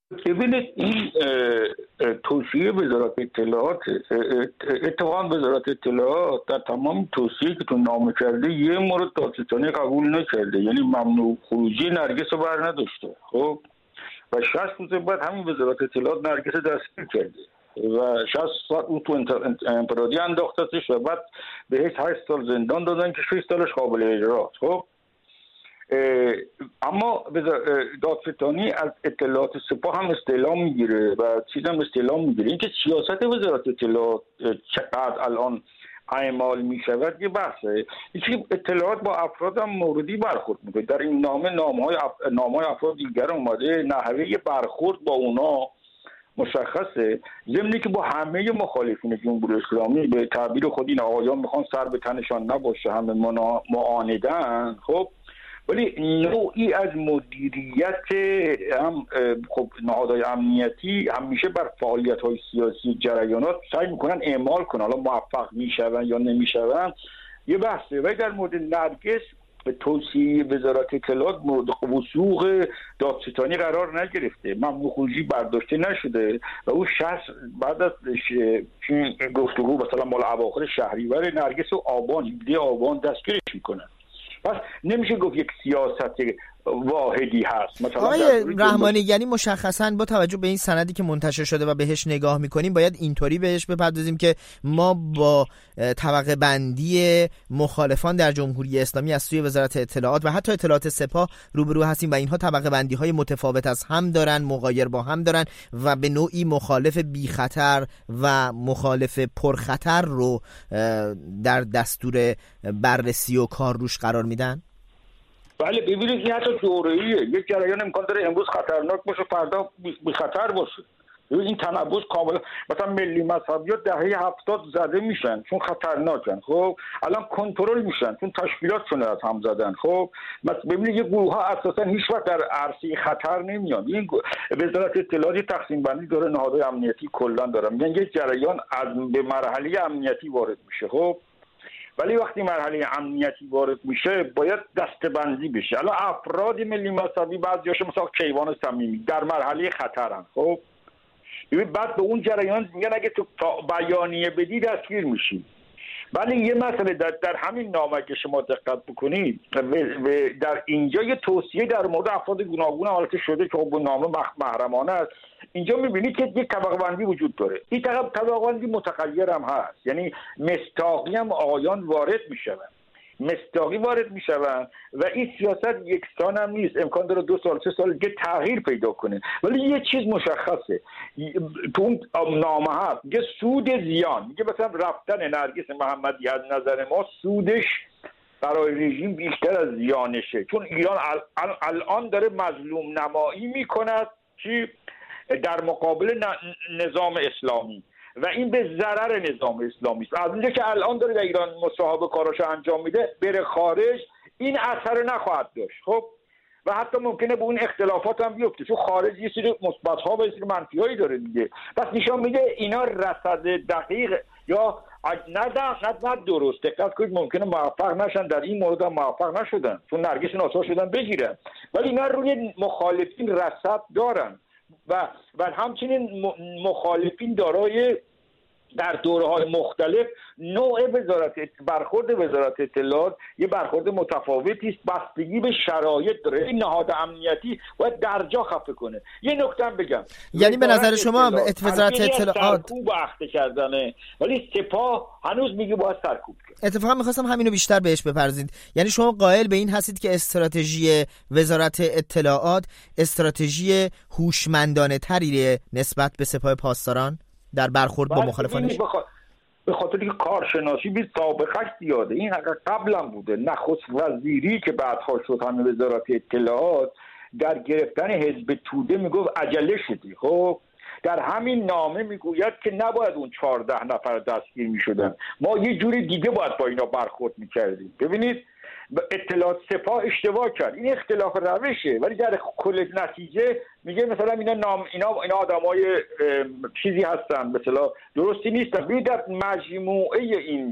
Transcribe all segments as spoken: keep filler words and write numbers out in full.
ببینید این توصیه وزارت اطلاعات، اتفاقا وزارت اطلاعات در تمام توصیه که تو نامه کرده یه مورد دادستانی قبول نکرده، یعنی ممنوع خروجی نرگس رو بر نداشته. خب و شصت روز بعد همین وزارت اطلاعات نرگس دستگیر کرده و شصت ساعت اون تو انفرادی انداختتش و بعد بهش هشت سال زندان دادن که شش سالش قابل اجراست. خب اما دادستانی از اطلاعات سپاه هم استعلام میگیره و چیز هم استعلام میگیره. اینکه سیاست وزارت اطلاعات چقدر الان اعمال میشود یه بحثه. یکی اطلاعات با افراد هم موردی برخورد میکنه. در این نامه نامه‌های اف... نامه‌های افراد دیگر اومده، نحوه برخورد با اونا مشخصه، ضمنی که با همه مخالفین جمهوری اسلامی به تعبیر خود این آقایان میخوان سر به تنشان نباشه، همه معاندن. خب ولی نوعی از مدیریت هم خب نهادهای امنیتی همیشه بر فعالیت‌های سیاسی جریانات سعی میکنن اعمال کنن، حالا موفق میشون یا نمیشون یه بحثه. ولی در مورد نرگس توصیه وزارت اطلاعات مورد وثوق دادستانی قرار نگرفته، ممنوع خروجی برداشته نشده و او شخص بعد از گفتگو مثلا مال اواخر شهریور نرگس و آبان هفدهم آبان دستگیرش میکنن. پس نمیشه گفت یک سیاست واحدی هست. مثلا آقای رحمانی، یعنی مشخصاً با توجه به این سندی که منتشر شده و بهش نگاه میکنیم باید اینطوری بهش بپردازیم که ما با طبقه بندی مخالفان در جمهوری اسلامی از سوی وزارت اطلاعات و حتی اطلاعات سپاه روبرو هستیم و اینها طبقه بندی های متفاوت از هم دارن، مغایر با هم دارن و به نوعی مخالف بی خطر و مخالف پرخطر رو در دستور بررسی و کار روش قرار میدن. بله ببینید این حتی دوره‌ایه، یک جریان امکان داره امروز خطرناک باشه فردا بی خطر باشه. این تنبوس کاملا مثلا ملی مذهبیات دهه هفتاد زده میشن چون خطرناکن، خب الان کنترل میشن چون تشکیلاتشون از هم زدن. خب مثلا ببینید یه گروه ها اساسا هیچ وقت در عرصه خطر نمیان. این وزارت اطلاعات تقسیم بندی داره، نهادهای امنیتی کلا داره، میگن یک جریان از به مرحله امنیتی وارد میشه. خب ولی وقتی مرحله امنیتی وارد میشه باید دسته‌بندی بشه. الان افراد ملی مذهبی بعضیاش مثلا کیوان صمیمی در مرحله خطرن. خب ببین بعد به اون جریان میگن اگه تو بیانیه بدی دستگیر میشی. ولی یه مسئله در, در همین نامه که شما دقت بکنید در اینجا یه توصیه در مورد افراد گوناگون حالت شده که خب نامه محرمانه است. اینجا میبینید که یک طبقه بندی وجود داره. این طبقه بندی متغیر هم هست، یعنی مصداقی هم آقایان وارد میشون، مصداقی وارد میشون و این سیاست یکسان هم نیست، امکان داره دو سال سه سال دیگه تغییر پیدا کنه. ولی یه چیز مشخصه تو اون نامه هست، میگه سود زیان، میگه مثلا رفتن نرگس محمدی از نظر ما سودش برای رژیم بیشتر از زیانشه، چون ایران الان داره مظلوم نمایی میکند چی در مقابل نظام اسلامی و این به ضرر نظام اسلامی است. از اونجا که الان داره در ایران مصاحبه کاراشو انجام میده، بره خارج این اثر نخواهد داشت. خب و حتی ممکنه به اون اختلافات هم بیفته، چون خارج یه سری مثبت‌ها و یه سری منفی‌هایی داره دیگه. پس نشون میده اینا رصد دقیق یا نه نه نه درست. دقت کنید ممکنه موفق نشن، در این مورد هم موفق نشدن چون نرگس ناسا شدن بگیرن، ولی اینا روی مخالفین رصد دارن و و همچنین مخالفین دارای در دوره‌های مختلف نوع وزارت برخورد وزارت اطلاعات یه برخورد متفاوتی است، بستگی به شرایط داره. این نهاد امنیتی باید درجا خفه کنه. یه نکته هم بگم، یعنی به نظر شما وزارت اطلاعات سرکوب اخته کردنه ولی سپاه هنوز میگه باید سرکوب کنه. اتفاقا می‌خواستم همینو بیشتر بهش بپردازید. یعنی شما قائل به این هستید که استراتژی وزارت اطلاعات استراتژی هوشمندانه تری نسبت به سپاه پاسداران در برخورد با مخالفانش؟ به خاطر که کارشناسی بی سابقه زیاده. این قبلا بوده. نخست وزیری که بعدها شد همین وزارت اطلاعات در گرفتن حزب توده میگفت عجله شدی. خب در همین نامه میگوید که نباید اون چهارده نفر دستگیر میشدن، ما یه جوری دیگه باید با اینا برخورد میکردیم. ببینید اطلاعات سپاه اشتباه کرد، این اختلاف روشه، ولی در کل نتیجه میگه مثلا اینا نام اینا اینا آدمای چیزی هستن مثلا درستی نیستن. ببینید در مجموعه این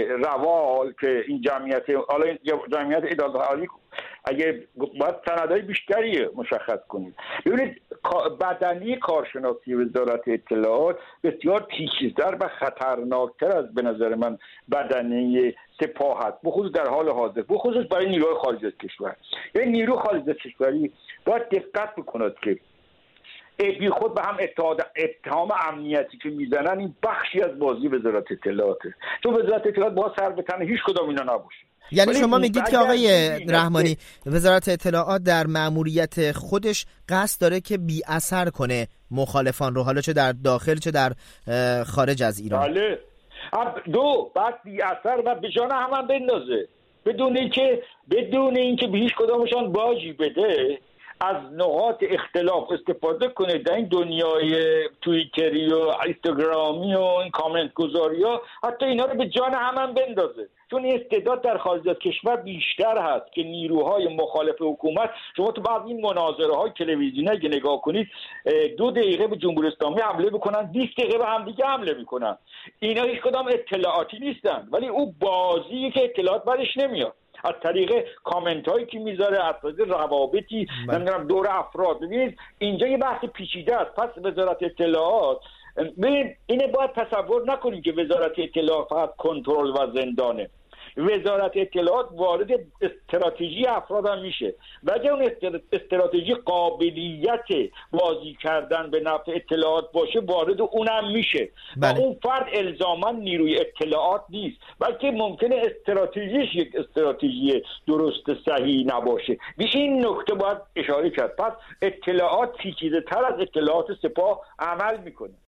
روال که این جمعیت حالا این جمعیت عدالت عالی اگه باید سندهای بیشتری مشخص کنید. ببینید بدنی کارشناسی وزارت اطلاعات بسیار پیچیده‌تر و خطرناکتر از به نظر من بدنی سپاه است، بخصوص در حال حاضر، بخصوص برای نیروی خارج از کشور. یعنی نیروی خارج از کشوری باید دقت بکند که بی خود به هم اتهام امنیتی که میزنن این بخشی از بازی وزارت اطلاعاته، چون وزارت اطلاعات با سر به تن هیچ کدام اینا نباشه. یعنی شما میگید که آقای رحمانی وزارت اطلاعات در مأموریت خودش قصد داره که بی اثر کنه مخالفان رو، حالا چه در داخل چه در خارج از ایران؟ بله. دو بعد بی اثر و به جان هم, هم بندازه، بدون اینکه بدون اینکه به هیچ کدامشان باجی بده از نقاط اختلاف استفاده کنه در این دنیای توییتری و اینستاگرامی و این کامنت گذاری ها، حتی اینا رو به جان هم, هم بندازه. چون این استعداد در خارج از کشور بیشتر هست که نیروهای مخالف حکومت، شما تو بعضی این مناظره های تلویزیونی اگه نگاه کنید دو دقیقه به جمهوری اسلامی حمله میکنن، بیست دقیقه به هم دیگه حمله میکنن. اینا هیچ کدام اطلاعاتی نیستن، ولی او بازی که اطلاعات برش نمیاد از طریق کامنت هایی که میذاره، از طریق روابطی نمیدونم دور افراد. ببینید اینجا یه بحث پیچیده است. پس وزارت اطلاعات، ببین اینه باید تصور نکنیم که وزارت اطلاعات فقط کنترل و زندانه. وزارت اطلاعات وارد استراتژی افراد هم میشه و اگه اون استراتژی قابلیت بازی کردن به نفع اطلاعات باشه وارد اونم میشه. بله. و اون فرد الزاما نیروی اطلاعات نیست، بلکه ممکنه استراتژیش یک استراتژی درست صحیح نباشه. به این نکته باید اشاره کرد. پس اطلاعات پیچیده تر از اطلاعات سپاه عمل میکنه.